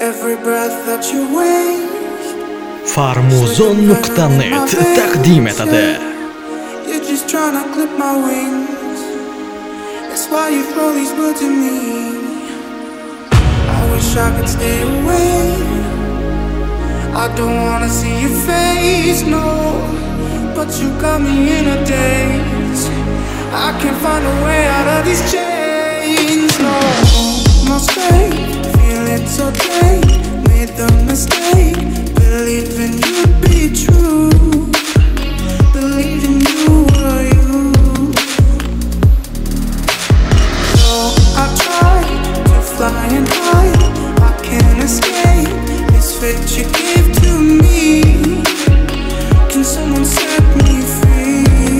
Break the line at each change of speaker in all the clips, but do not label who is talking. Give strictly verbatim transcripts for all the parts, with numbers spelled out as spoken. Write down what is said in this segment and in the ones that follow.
every breath that you waste.
Farmuzon nuqta net taqdim etadi.
You're just trying to clip my wings. That's why you throw these words at me. I wish I could stay away. I don't wanna see your face, no. But you got me in a daze. I can't find a way out of these chains, no. Must fade, feeling so drained. Made the mistake, believing you'd be true. Believing you were you. So I tried to fly and hide. I can't escape this fate you gave to me. Can someone set me free?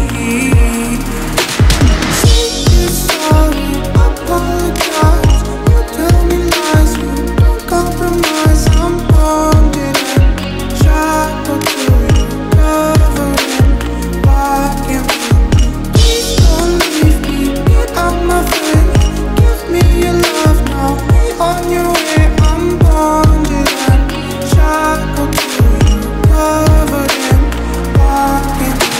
Say you're sorry, apologize. You tell me lies, you don't compromise. I'm bonded and shackled to you, covered in black and blue. Please don't leave me, get out my face. Give me your love now, be on your way. I'm bonded and shackled to you, covered in black and blue.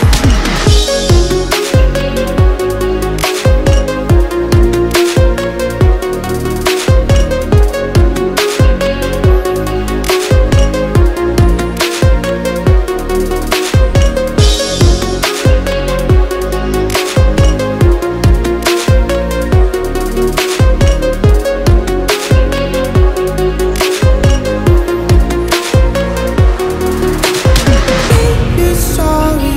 You're sorry,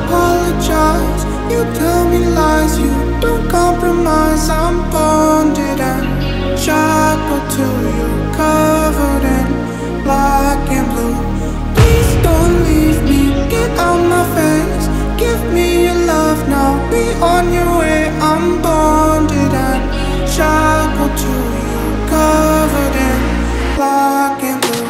apologize. You tell me lies, you don't compromise. I'm bonded and shackled to you, covered in black and blue. Please don't leave me, get out my face. Give me your love now, be on your way. I'm bonded and shackled to you, covered in black and blue.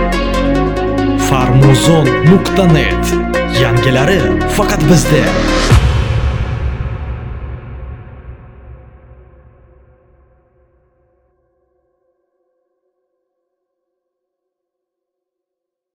Farmuzon nuqta net yangilari faqat bizda.